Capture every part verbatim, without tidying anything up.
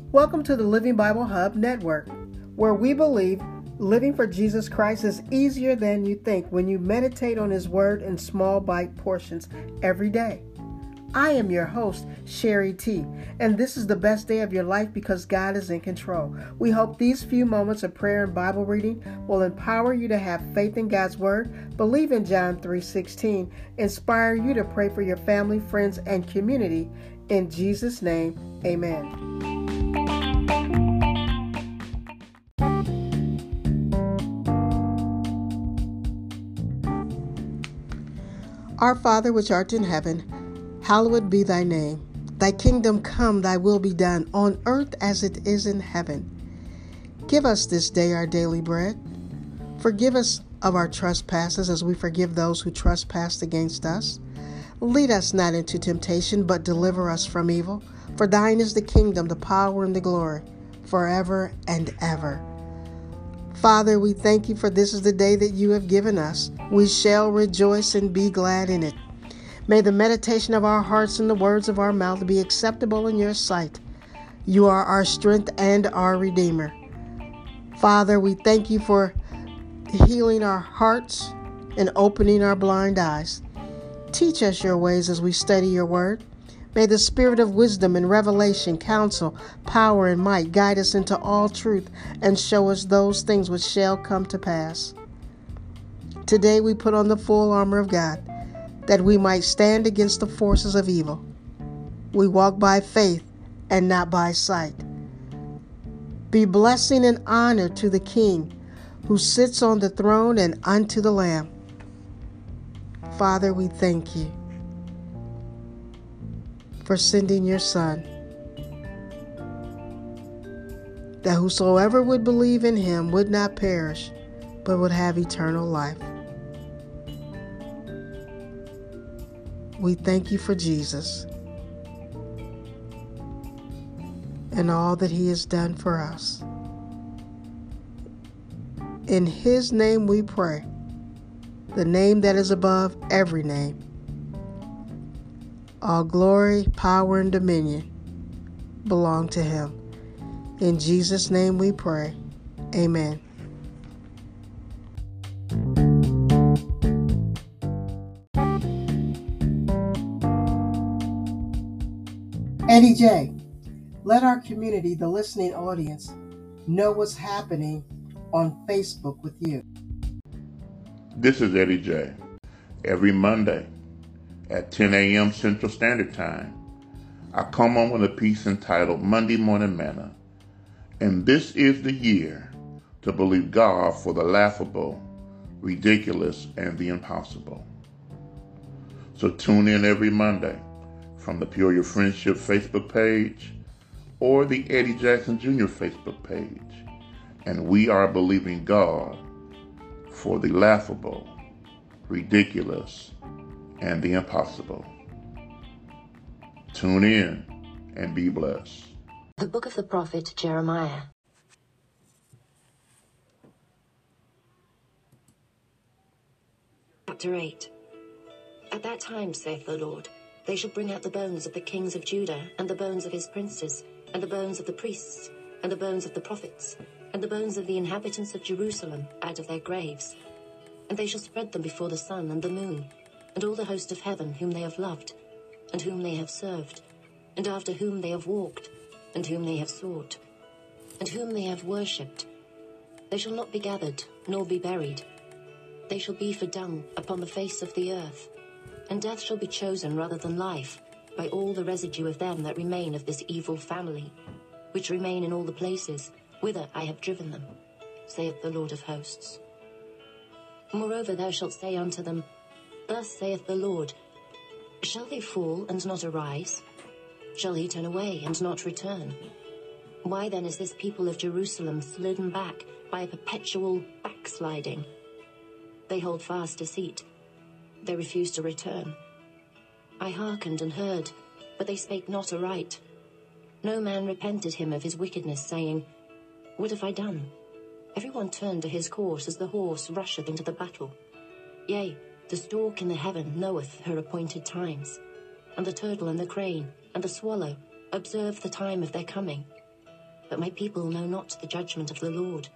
Welcome to the Living Bible Hub Network, where we believe living for Jesus Christ is easier than you think when you meditate on His Word in small bite portions every day. I am your host, Sherry T, and this is the best day of your life because God is in control. We hope these few moments of prayer and Bible reading will empower you to have faith in God's Word, believe in John three sixteen, inspire you to pray for your family, friends, and community. In Jesus' name, amen. Our Father which art in heaven, hallowed be thy name. Thy kingdom come, thy will be done, on earth as it is in heaven. Give us this day our daily bread. Forgive us of our trespasses as we forgive those who trespass against us. Lead us not into temptation, but deliver us from evil. For thine is the kingdom, the power, and the glory, forever and ever. Father, we thank you for this is the day that you have given us. We shall rejoice and be glad in it. May the meditation of our hearts and the words of our mouth be acceptable in your sight. You are our strength and our Redeemer. Father, we thank you for healing our hearts and opening our blind eyes. Teach us your ways as we study your word. May the spirit of wisdom and revelation, counsel, power, and might guide us into all truth and show us those things which shall come to pass. Today we put on the full armor of God, that we might stand against the forces of evil. We walk by faith and not by sight. Be blessing and honor to the King who sits on the throne and unto the Lamb. Father, we thank you for sending your Son, that whosoever would believe in him would not perish, but would have eternal life. We thank you for Jesus and all that he has done for us. In his name we pray, the name that is above every name. All glory, power, and dominion belong to him. In Jesus' name we pray. Amen. Eddie J, let our community, the listening audience, know what's happening on Facebook with you. This is Eddie J. Every Monday at ten a.m. Central Standard Time, I come on with a piece entitled Monday Morning Manna. And this is the year to believe God for the laughable, ridiculous, and the impossible. So tune in every Monday from the Peoria Friendship Facebook page or the Eddie Jackson Junior Facebook page. And we are believing God for the laughable, ridiculous, and the impossible. Tune in and be blessed. The book of the prophet Jeremiah. Chapter eight. At that time, saith the Lord, they shall bring out the bones of the kings of Judah, and the bones of his princes, and the bones of the priests, and the bones of the prophets, and the bones of the inhabitants of Jerusalem out of their graves. And they shall spread them before the sun and the moon, and all the host of heaven whom they have loved, and whom they have served, and after whom they have walked, and whom they have sought, and whom they have worshipped. They shall not be gathered, nor be buried. They shall be for dung upon the face of the earth, and death shall be chosen rather than life by all the residue of them that remain of this evil family, which remain in all the places whither I have driven them, saith the Lord of hosts. Moreover thou shalt say unto them, Thus saith the Lord, Shall they fall and not arise? Shall he turn away and not return? Why then is this people of Jerusalem slidden back by a perpetual backsliding? They hold fast deceit. They refuse to return. I hearkened and heard, but they spake not aright. No man repented him of his wickedness, saying, What have I done? Every one turned to his course as the horse rusheth into the battle. Yea, the stork in the heaven knoweth her appointed times, and the turtle and the crane and the swallow observe the time of their coming. but my people know not the judgment of the Lord.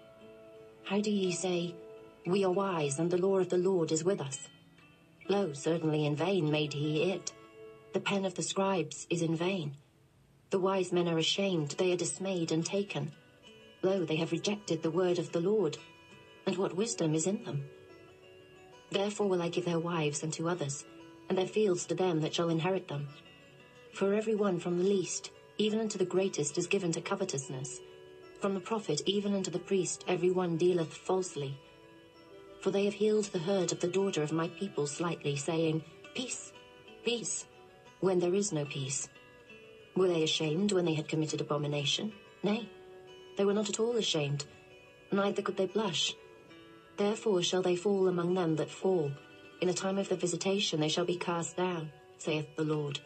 How do ye say, We are wise, and the law of the Lord is with us? Lo, certainly in vain made he it. The pen of the scribes is in vain. The wise men are ashamed, they are dismayed and taken. Lo, they have rejected the word of the Lord, and what wisdom is in them? Therefore will I give their wives unto others, and their fields to them that shall inherit them. For every one from the least, even unto the greatest, is given to covetousness. From the prophet even unto the priest every one dealeth falsely. For they have healed the hurt of the daughter of my people slightly, saying, Peace, peace, when there is no peace. Were they ashamed when they had committed abomination? Nay, they were not at all ashamed, neither could they blush. Therefore shall they fall among them that fall. In the time of the visitation they shall be cast down, saith the Lord.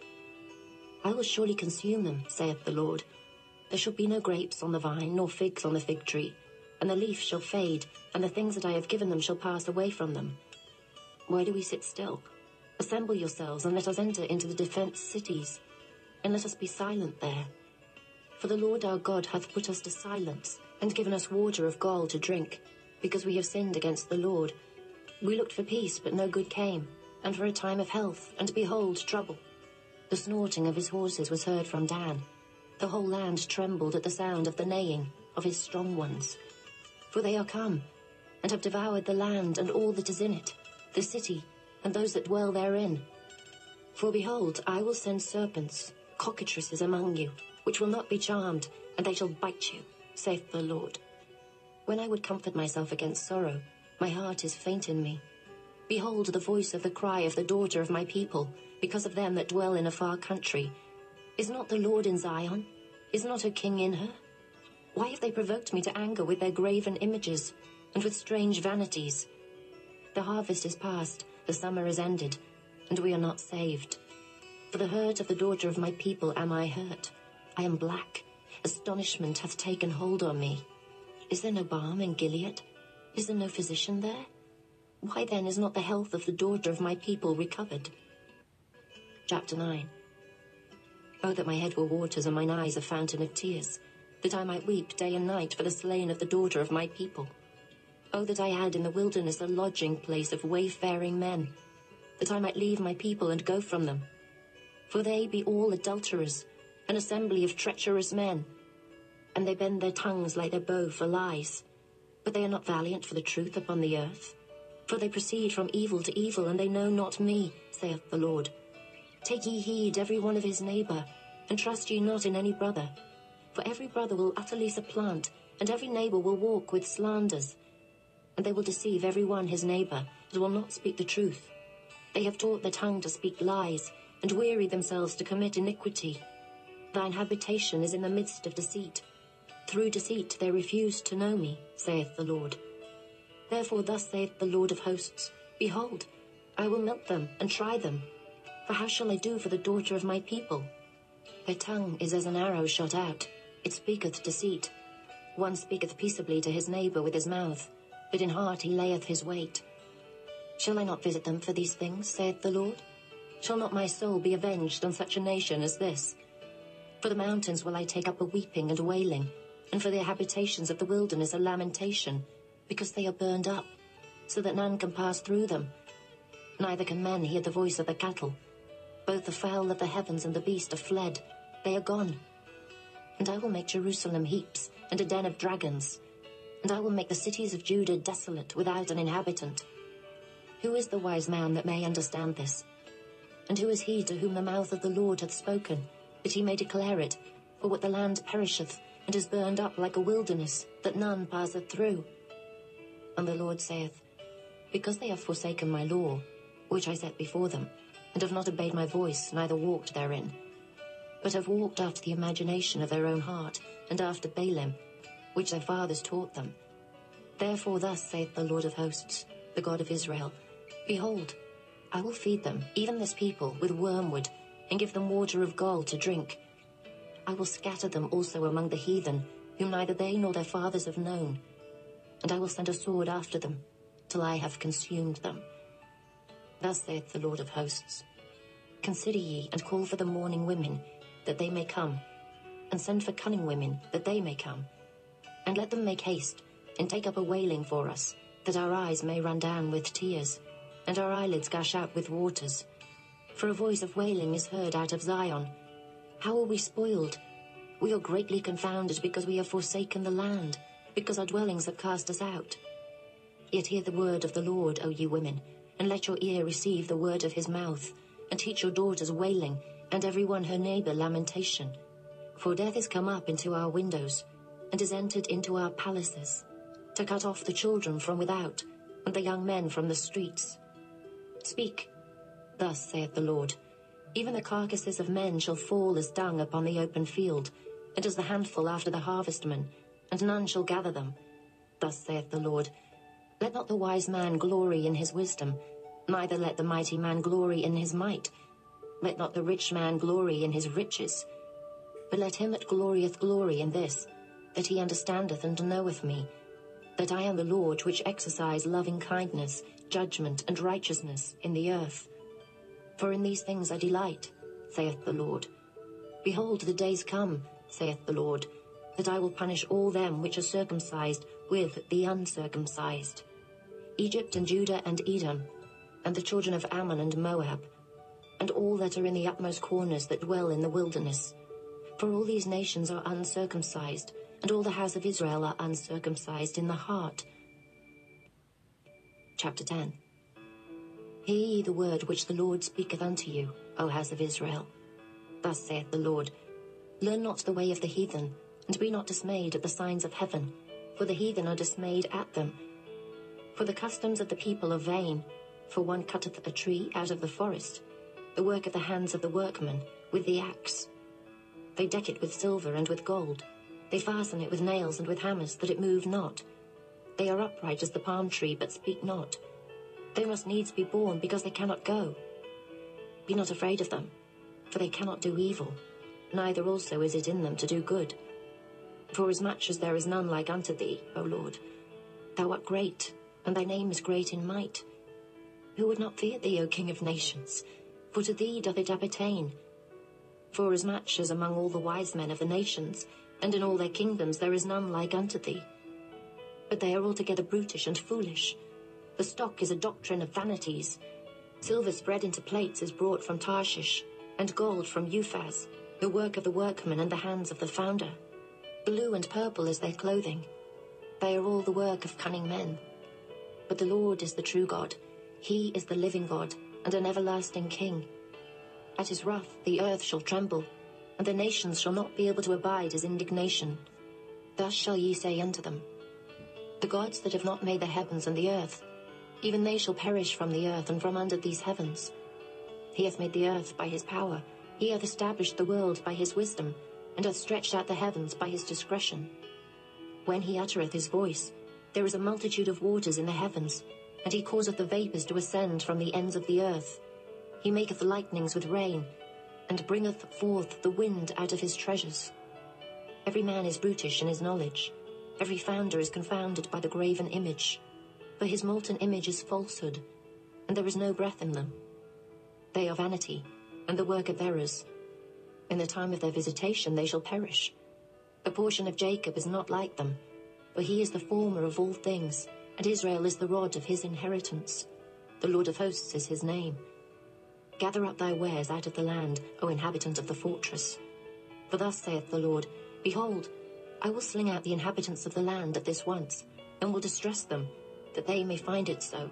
I will surely consume them, saith the Lord. There shall be no grapes on the vine, nor figs on the fig tree, and the leaf shall fade, and the things that I have given them shall pass away from them. Why do we sit still? Assemble yourselves, and let us enter into the defenced cities, and let us be silent there. For the Lord our God hath put us to silence, and given us water of gall to drink, because we have sinned against the Lord. We looked for peace, but no good came, and for a time of health, and behold, trouble. The snorting of his horses was heard from Dan. The whole land trembled at the sound of the neighing of his strong ones. For they are come, and have devoured the land and all that is in it, the city, and those that dwell therein. For behold, I will send serpents, cockatrices among you, which will not be charmed, and they shall bite you, saith the Lord. When I would comfort myself against sorrow, my heart is faint in me. Behold the voice of the cry of the daughter of my people, because of them that dwell in a far country. Is not the Lord in Zion? Is not her king in her? Why have they provoked me to anger with their graven images, and with strange vanities? The harvest is past, the summer is ended, and we are not saved. For the hurt of the daughter of my people am I hurt. I am black. Astonishment hath taken hold on me. Is there no balm in Gilead? Is there no physician there? Why then is not the health of the daughter of my people recovered? Chapter nine. Oh, that my head were waters and mine eyes a fountain of tears, that I might weep day and night for the slain of the daughter of my people. Oh, that I had in the wilderness a lodging place of wayfaring men, that I might leave my people and go from them. For they be all adulterers, an assembly of treacherous men, and they bend their tongues like their bow for lies. But they are not valiant for the truth upon the earth. For they proceed from evil to evil, and they know not me, saith the Lord. Take ye heed every one of his neighbour, and trust ye not in any brother. For every brother will utterly supplant, and every neighbour will walk with slanders. And they will deceive every one his neighbour, and will not speak the truth. They have taught their tongue to speak lies, and weary themselves to commit iniquity. Thine habitation is in the midst of deceit. Through deceit they refuse to know me, saith the Lord. Therefore thus saith the Lord of hosts, Behold, I will melt them and try them. For how shall I do for the daughter of my people? Their tongue is as an arrow shot out. It speaketh deceit. One speaketh peaceably to his neighbour with his mouth, but in heart he layeth his wait. Shall I not visit them for these things, saith the Lord? Shall not my soul be avenged on such a nation as this? For the mountains will I take up a weeping and wailing, and for the habitations of the wilderness a lamentation, because they are burned up, so that none can pass through them. Neither can men hear the voice of the cattle. Both the fowl of the heavens and the beast are fled. They are gone. And I will make Jerusalem heaps, and a den of dragons. And I will make the cities of Judah desolate, without an inhabitant. Who is the wise man that may understand this? And who is he to whom the mouth of the Lord hath spoken, that he may declare it? For what the land perisheth, and is burned up like a wilderness, that none passeth through. And the Lord saith, Because they have forsaken my law, which I set before them, and have not obeyed my voice, neither walked therein, but have walked after the imagination of their own heart, and after Baalim, which their fathers taught them. Therefore thus saith the Lord of hosts, the God of Israel, Behold, I will feed them, even this people, with wormwood, and give them water of gall to drink. I will scatter them also among the heathen, whom neither they nor their fathers have known. And I will send a sword after them, till I have consumed them. Thus saith the Lord of hosts, Consider ye, and call for the mourning women, that they may come, and send for cunning women, that they may come. And let them make haste, and take up a wailing for us, that our eyes may run down with tears, and our eyelids gush out with waters. For a voice of wailing is heard out of Zion. How are we spoiled? We are greatly confounded, because we have forsaken the land, because our dwellings have cast us out. Yet hear the word of the Lord, O you women, and let your ear receive the word of his mouth, and teach your daughters wailing, and every one her neighbor lamentation. For death is come up into our windows, and is entered into our palaces, to cut off the children from without, and the young men from the streets. Speak, thus saith the Lord, even the carcasses of men shall fall as dung upon the open field, and as the handful after the harvestman, and none shall gather them. Thus saith the Lord, let not the wise man glory in his wisdom, neither let the mighty man glory in his might. Let not the rich man glory in his riches, but let him that glorieth glory in this, that he understandeth and knoweth me, that I am the Lord which exercise loving kindness, judgment, and righteousness in the earth. For in these things I delight, saith the Lord. Behold, the days come, saith the Lord, that I will punish all them which are circumcised with the uncircumcised, Egypt and Judah and Edom, and the children of Ammon and Moab, and all that are in the utmost corners that dwell in the wilderness. For all these nations are uncircumcised, and all the house of Israel are uncircumcised in the heart. Chapter ten. Hear ye the word which the Lord speaketh unto you, O house of Israel. Thus saith the Lord, learn not the way of the heathen, and be not dismayed at the signs of heaven, for the heathen are dismayed at them. For the customs of the people are vain, for one cutteth a tree out of the forest, the work of the hands of the workman, with the axe. They deck it with silver and with gold. They fasten it with nails and with hammers, that it move not. They are upright as the palm tree, but speak not. They must needs be born, because they cannot go. Be not afraid of them, for they cannot do evil, neither also is it in them to do good. Forasmuch as there is none like unto thee, O Lord, thou art great, and thy name is great in might. Who would not fear thee, O King of nations? For to thee doth it appertain. Forasmuch as among all the wise men of the nations, and in all their kingdoms, there is none like unto thee. But they are altogether brutish and foolish. The stock is a doctrine of vanities. Silver spread into plates is brought from Tarshish, and gold from Uphaz, the work of the workman and the hands of the founder. Blue and purple is their clothing. They are all the work of cunning men. But the Lord is the true God. He is the living God, and an everlasting King. At his wrath the earth shall tremble, and the nations shall not be able to abide his indignation. Thus shall ye say unto them, the gods that have not made the heavens and the earth, even they shall perish from the earth and from under these heavens. He hath made the earth by his power, he hath established the world by his wisdom, and hath stretched out the heavens by his discretion. When he uttereth his voice, there is a multitude of waters in the heavens, and he causeth the vapours to ascend from the ends of the earth. He maketh lightnings with rain, and bringeth forth the wind out of his treasures. Every man is brutish in his knowledge. Every founder is confounded by the graven image. For his molten image is falsehood, and there is no breath in them. They are vanity, and the work of errors. In the time of their visitation they shall perish. The portion of Jacob is not like them, for he is the former of all things, and Israel is the rod of his inheritance. The Lord of hosts is his name. Gather up thy wares out of the land, O inhabitant of the fortress. For thus saith the Lord, behold, I will sling out the inhabitants of the land at this once, and will distress them, that they may find it so.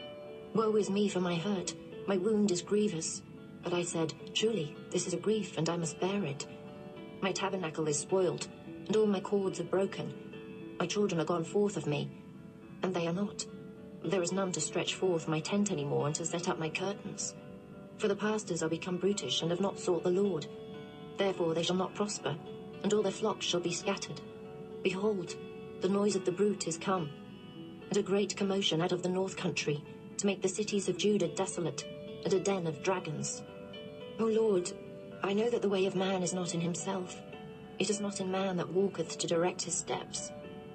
Woe is me for my hurt, my wound is grievous. But I said, truly, this is a grief, and I must bear it. My tabernacle is spoiled, and all my cords are broken. My children are gone forth of me, and they are not. There is none to stretch forth my tent any more, and to set up my curtains. For the pastors are become brutish, and have not sought the Lord. Therefore they shall not prosper, and all their flocks shall be scattered. Behold, the noise of the brute is come, and a great commotion out of the north country, to make the cities of Judah desolate, and a den of dragons. O Lord, I know that the way of man is not in himself. It is not in man that walketh to direct his steps.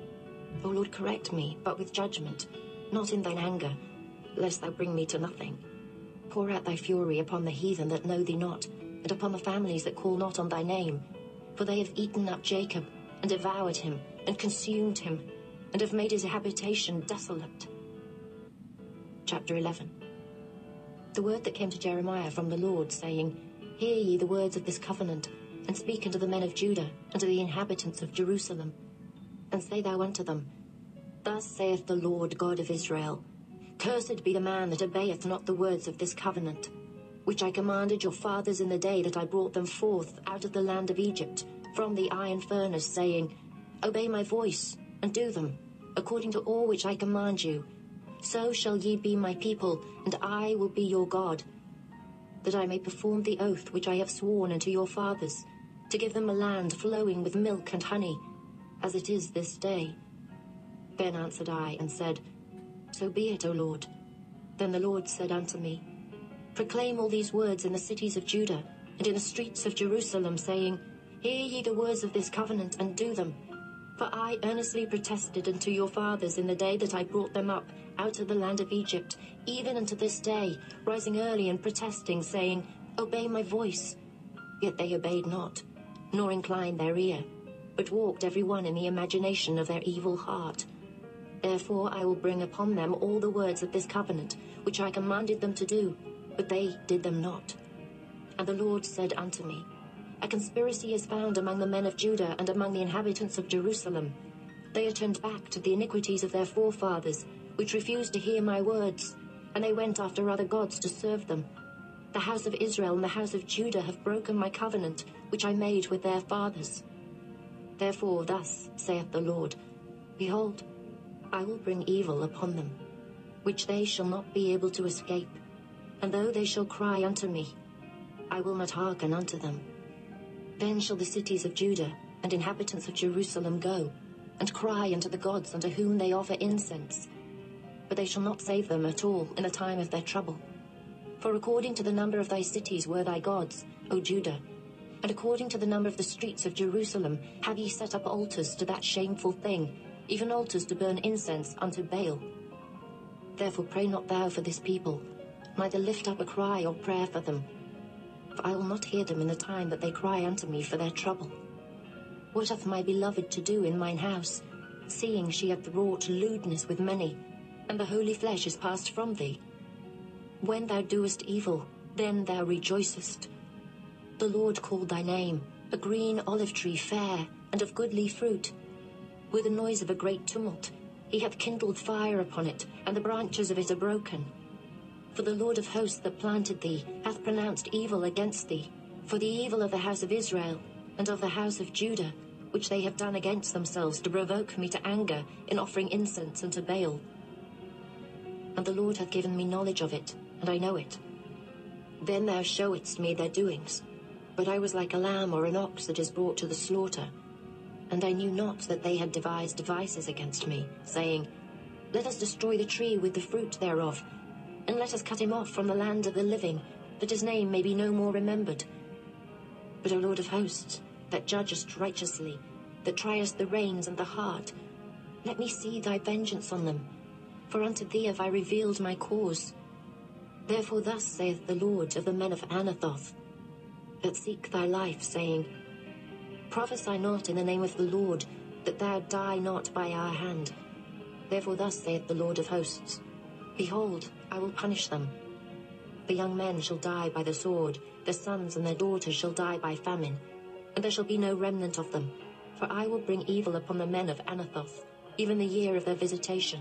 O Lord, correct me, but with judgment, not in thine anger, lest thou bring me to nothing. Pour out thy fury upon the heathen that know thee not, and upon the families that call not on thy name. For they have eaten up Jacob, and devoured him, and consumed him, and have made his habitation desolate. Chapter eleven. The word that came to Jeremiah from the Lord, saying, Hear ye the words of this covenant, and speak unto the men of Judah, and to the inhabitants of Jerusalem. And say thou unto them, Thus saith the Lord God of Israel, Cursed be the man that obeyeth not the words of this covenant, which I commanded your fathers in the day that I brought them forth out of the land of Egypt, from the iron furnace, saying, Obey my voice, and do them, according to all which I command you. So shall ye be my people, and I will be your God, that I may perform the oath which I have sworn unto your fathers, to give them a land flowing with milk and honey, as it is this day. Then answered I, and said, So be it, O Lord. Then the Lord said unto me, Proclaim all these words in the cities of Judah, and in the streets of Jerusalem, saying, Hear ye the words of this covenant, and do them. For I earnestly protested unto your fathers in the day that I brought them up out of the land of Egypt, even unto this day, rising early and protesting, saying, Obey my voice. Yet they obeyed not, nor inclined their ear, but walked every one in the imagination of their evil heart. Therefore I will bring upon them all the words of this covenant, which I commanded them to do, but they did them not. And the Lord said unto me, A conspiracy is found among the men of Judah and among the inhabitants of Jerusalem. They are turned back to the iniquities of their forefathers, which refused to hear my words, and they went after other gods to serve them. The house of Israel and the house of Judah have broken my covenant, which I made with their fathers. Therefore thus saith the Lord, Behold, I will bring evil upon them, which they shall not be able to escape. And though they shall cry unto me, I will not hearken unto them. Then shall the cities of Judah and inhabitants of Jerusalem go, and cry unto the gods unto whom they offer incense. But they shall not save them at all in the time of their trouble. For according to the number of thy cities were thy gods, O Judah, and according to the number of the streets of Jerusalem have ye set up altars to that shameful thing, even altars to burn incense unto Baal. Therefore pray not thou for this people, neither lift up a cry or prayer for them. For I will not hear them in the time that they cry unto me for their trouble. What hath my beloved to do in mine house, seeing she hath wrought lewdness with many, and the holy flesh is passed from thee? When thou doest evil, then thou rejoicest. The Lord called thy name, a green olive tree fair, and of goodly fruit. With the noise of a great tumult, he hath kindled fire upon it, and the branches of it are broken. For the Lord of hosts that planted thee hath pronounced evil against thee, for the evil of the house of Israel, and of the house of Judah, which they have done against themselves to provoke me to anger in offering incense unto Baal. And the Lord hath given me knowledge of it, and I know it. Then thou showedst me their doings, but I was like a lamb or an ox that is brought to the slaughter. And I knew not that they had devised devices against me, saying, Let us destroy the tree with the fruit thereof, and let us cut him off from the land of the living, that his name may be no more remembered. But, O Lord of hosts, that judgest righteously, that triest the reins and the heart, let me see thy vengeance on them, for unto thee have I revealed my cause. Therefore thus saith the Lord of the men of Anathoth, that seek thy life, saying, Prophesy not in the name of the Lord, that thou die not by our hand. Therefore thus saith the Lord of hosts, Behold, I will punish them. The young men shall die by the sword, their sons and their daughters shall die by famine, and there shall be no remnant of them, for I will bring evil upon the men of Anathoth, even the year of their visitation.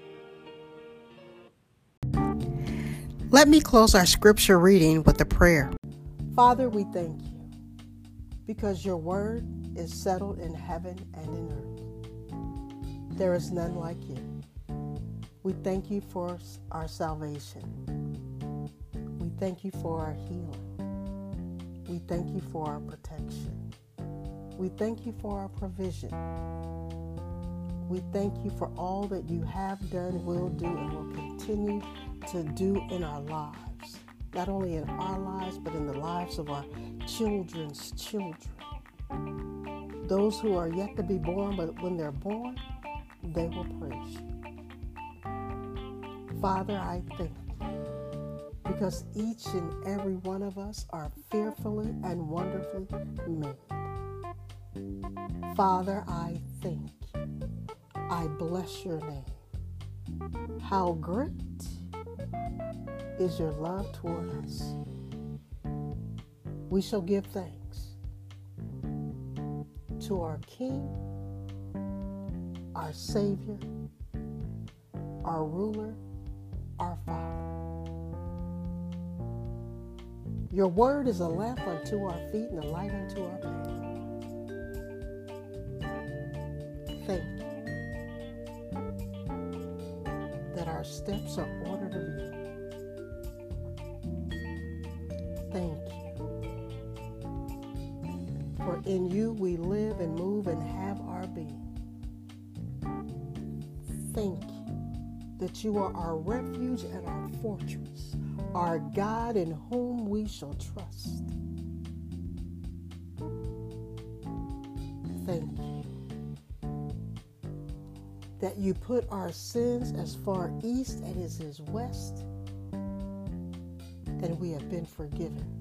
Let me close our scripture reading with a prayer. Father, we thank you, because your word is settled in heaven and in earth. There is none like you. We thank you for our salvation. We thank you for our healing. We thank you for our protection. We thank you for our provision. We thank you for all that you have done, will do, and will continue to do in our lives. Not only in our lives, but in the lives of our children's children. Those who are yet to be born, but when they're born, they will praise you. Father, I thank you, because each and every one of us are fearfully and wonderfully made. Father, I thank you. I bless your name. How great is your love toward us. We shall give thanks to our King, our Savior, our ruler, our Father. Your word is a lamp unto our feet and a light unto our path. Thank you that our steps are ordered of you. Thank you, for in you we live and move and have our being. Thank you that you are our refuge and our fortress, our God in whom we shall trust. Thank you that you put our sins as far east as is west, and we have been forgiven.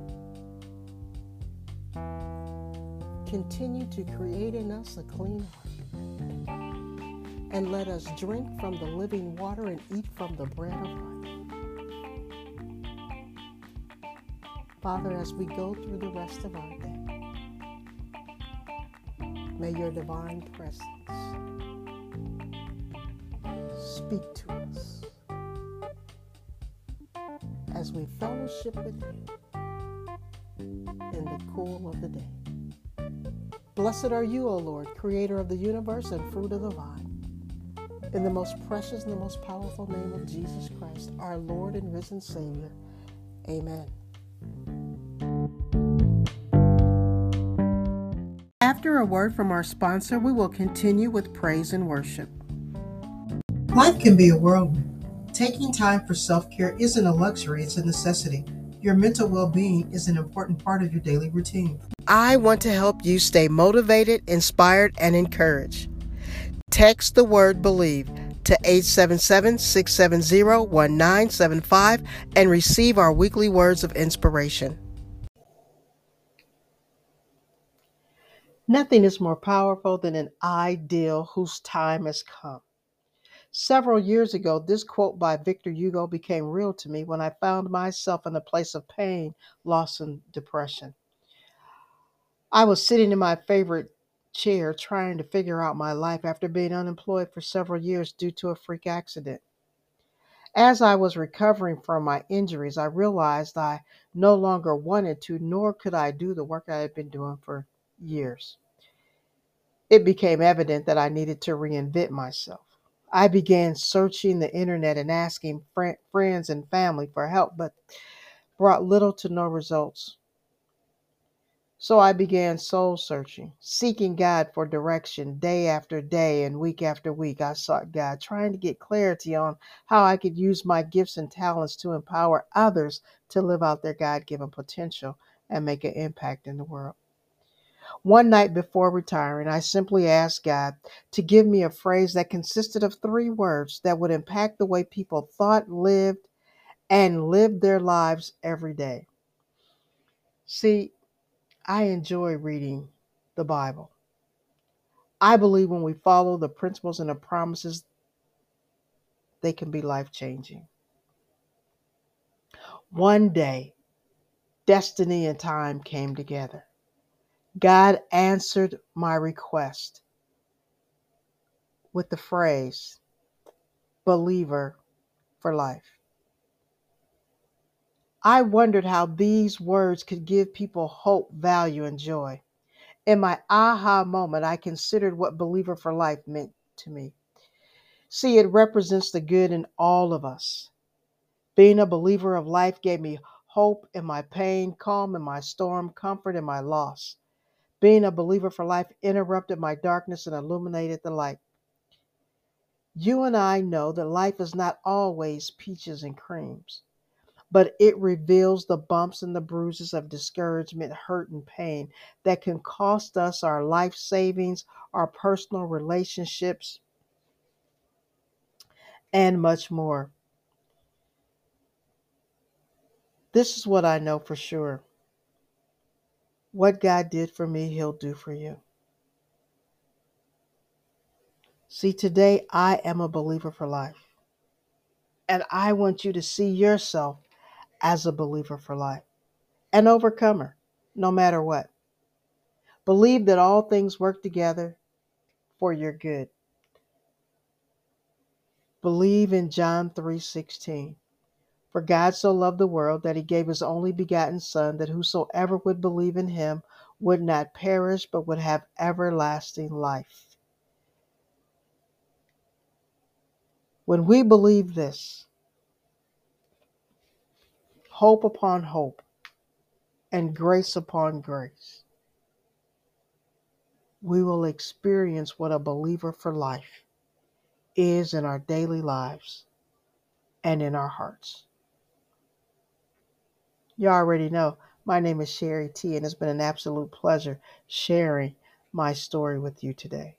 Continue to create in us a clean heart, and let us drink from the living water and eat from the bread of life. Father, as we go through the rest of our day, may your divine presence speak to us as we fellowship with you in the cool of the day. Blessed are you, O Lord, creator of the universe and fruit of the vine. In the most precious and the most powerful name of Jesus Christ, our Lord and risen Savior. Amen. After a word from our sponsor, we will continue with praise and worship. Life can be a whirlwind. Taking time for self-care isn't a luxury, it's a necessity. Your mental well-being is an important part of your daily routine. I want to help you stay motivated, inspired, and encouraged. Text the word BELIEVE to eight seven seven, six seven zero, one nine seven five and receive our weekly words of inspiration. Nothing is more powerful than an ideal whose time has come. Several years ago, this quote by Victor Hugo became real to me when I found myself in a place of pain, loss, and depression. I was sitting in my favorite chair trying to figure out my life after being unemployed for several years due to a freak accident. As I was recovering from my injuries, I realized I no longer wanted to, nor could I do the work I had been doing for years. It became evident that I needed to reinvent myself. I began searching the internet and asking fr- friends and family for help, but brought little to no results. So I began soul searching, seeking God for direction day after day and week after week. I sought God, trying to get clarity on how I could use my gifts and talents to empower others to live out their God-given potential and make an impact in the world. One night before retiring, I simply asked God to give me a phrase that consisted of three words that would impact the way people thought, lived, and lived their lives every day. See, I enjoy reading the Bible. I believe when we follow the principles and the promises, they can be life-changing. One day, destiny and time came together. God answered my request with the phrase, believer for life. I wondered how these words could give people hope, value, and joy. In my aha moment, I considered what believer for life meant to me. See, it represents the good in all of us. Being a believer of life gave me hope in my pain, calm in my storm, comfort in my loss. Being a believer for life interrupted my darkness and illuminated the light. You and I know that life is not always peaches and creams, but it reveals the bumps and the bruises of discouragement, hurt, and pain that can cost us our life savings, our personal relationships, and much more. This is what I know for sure. What God did for me, He'll do for you. See, today I am a believer for life. And I want you to see yourself as a believer for life, an overcomer, no matter what. Believe that all things work together for your good. Believe in John three sixteen. For God so loved the world that He gave His only begotten Son, that whosoever would believe in Him would not perish, but would have everlasting life. When we believe this, hope upon hope and grace upon grace, we will experience what a believer for life is in our daily lives and in our hearts. You already know, my name is Sherry T, and it's been an absolute pleasure sharing my story with you today.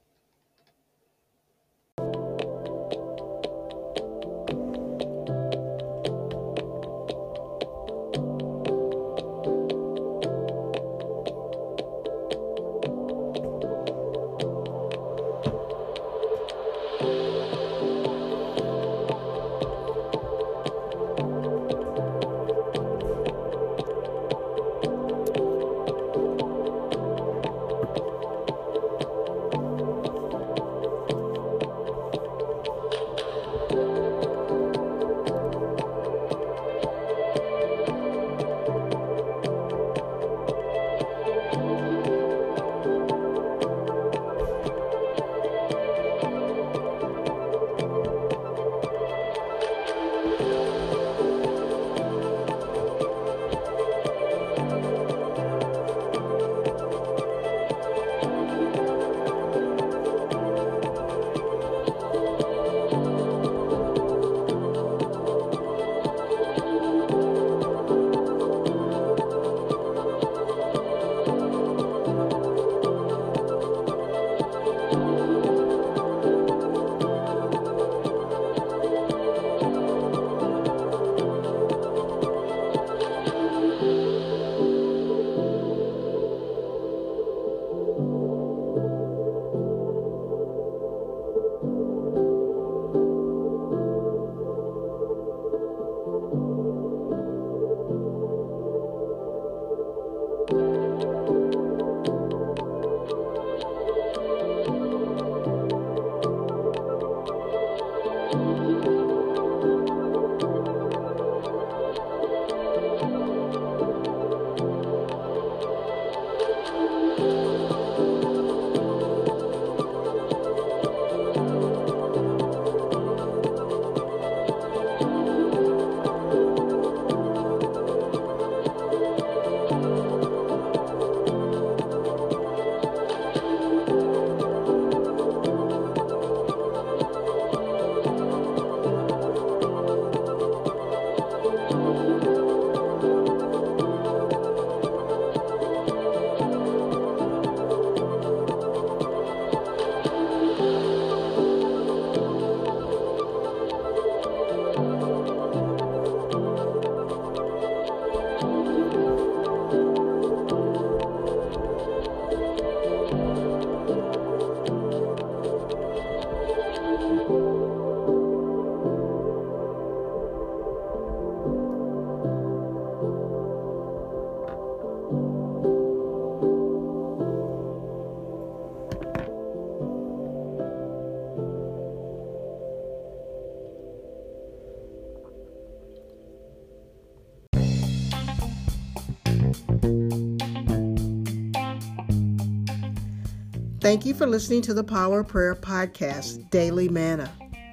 Thank you for listening to the Power of Prayer Podcast, Daily Manna.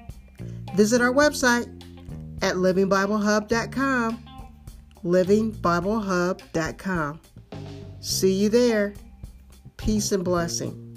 Visit our website at living bible hub dot com, living bible hub dot com. See you there. Peace and blessing.